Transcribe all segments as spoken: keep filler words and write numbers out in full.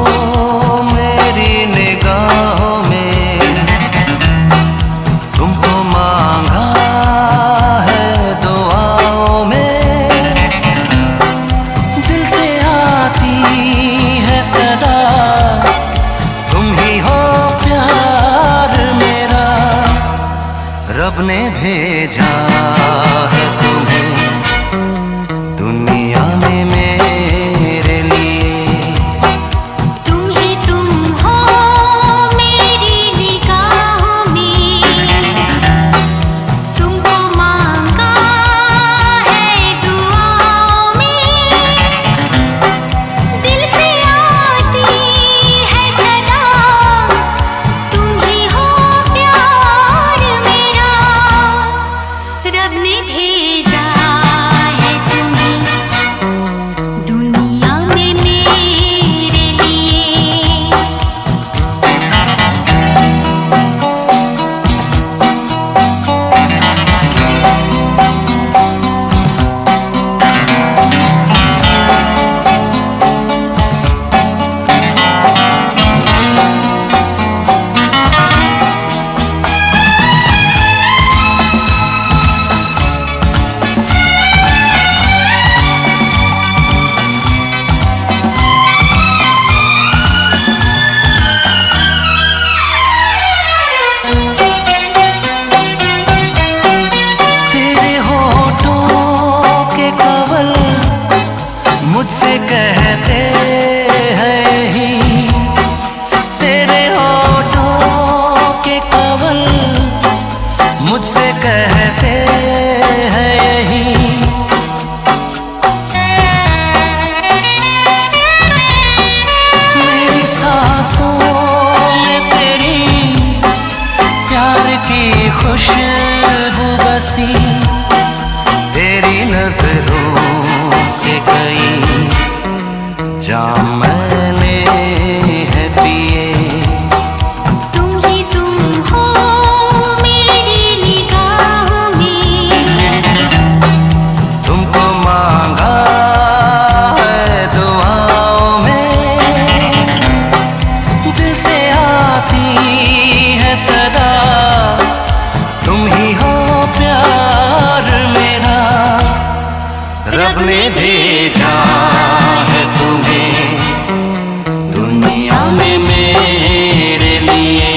मेरी निगाहों में, तुमको मांगा है दुआओं में। दिल से आती है सदा, तुम ही हो प्यार मेरा। रब ने भेजा है तुम्हें दुनिया में मेरे लिए। तुम ही तुम हो मेरी निगाहों में, तुमको मांगा है दुआओं में। दिल से आती है सदा, तुम ही हो प्यार मेरा। रब ने भेजा है तुम्हें दुनिया में मेरे लिए। तेरे होठों के कवल मुझसे कहते हैं ही, तेरे होठों के कवल मुझसे कहते हैं ही। मेरी सांसों में तेरी प्यार की खुशबू बसी, तेरी नजरों से कई जाम मैंने है पिए। तुम ही तुम हो मेरी निगाहों में, तुमको मांगा है दुआओं में। दिल से आती है सदा, तुम ही हो प्यार मेरा। रब ने भेजा है तुम्हें दुनिया में मेरे लिए।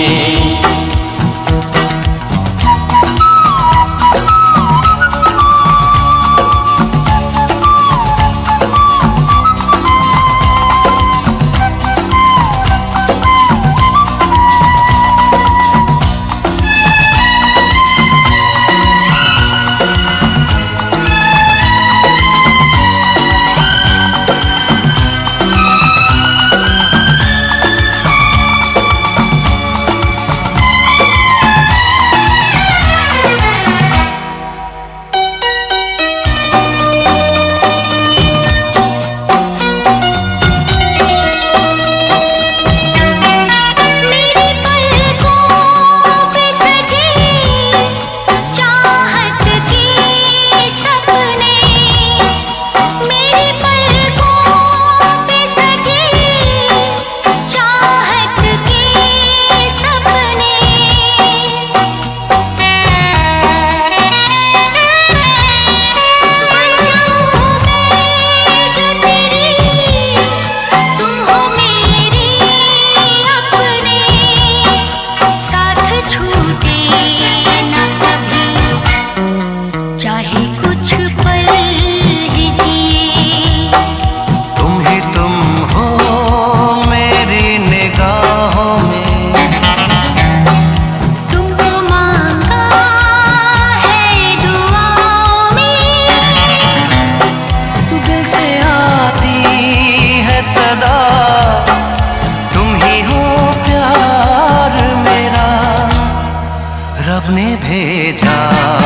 रब ने भेजा।